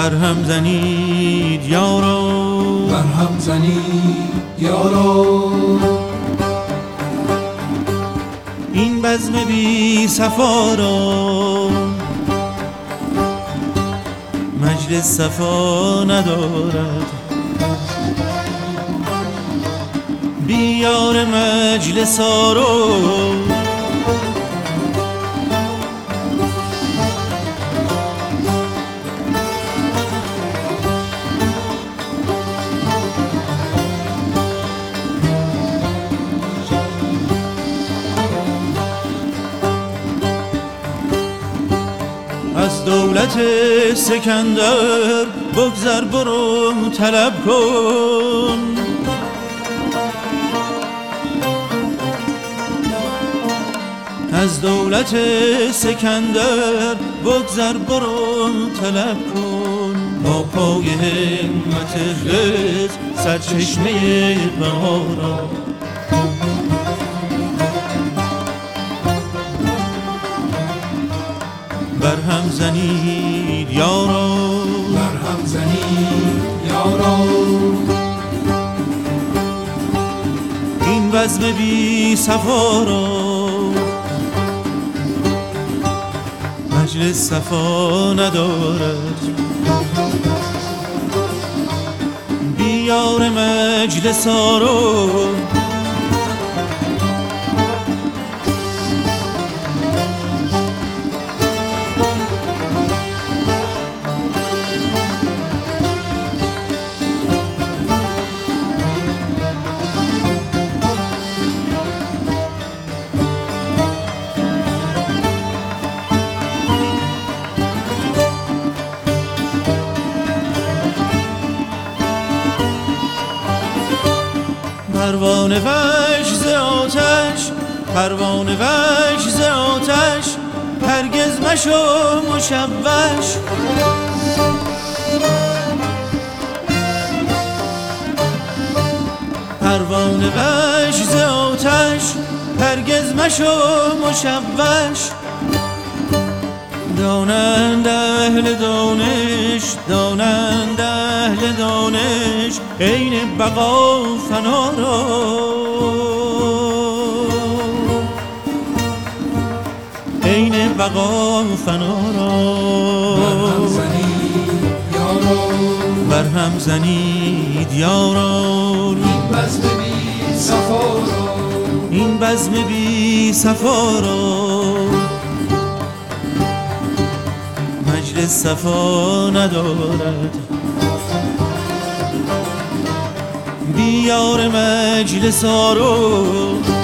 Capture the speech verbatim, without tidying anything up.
برهم زنید یارو، برهم زنید یارو. این بزم بی صفا را مجلس صفا ندارد. بیار مجلس آرو، از دولت سکندر بگذر برو طلب کن. از دولت سکندر بگذر برو طلب کن. با پای همت خز سرچشمه بهارا، برهم زنید یارو، برهم زنید یارو. این بزم بی صفا را مجلس صفا ندارد. بیار مجلس آرو، پروانه وش ز آتش، پروانه وش ز آتش، هرگز مشو مشوش. پروانه وش ز آتش، هرگز مشو مشوش. دانند اهل دانش، دانند اهل دانش، عین بقا فنا را. عین بقا فنا را. برهم زنید یارو، برهم زنید یارو. این بزم بی صفا را، این بزم بی صفا را مجلس صفا ندارد. بیار مجلس آرو،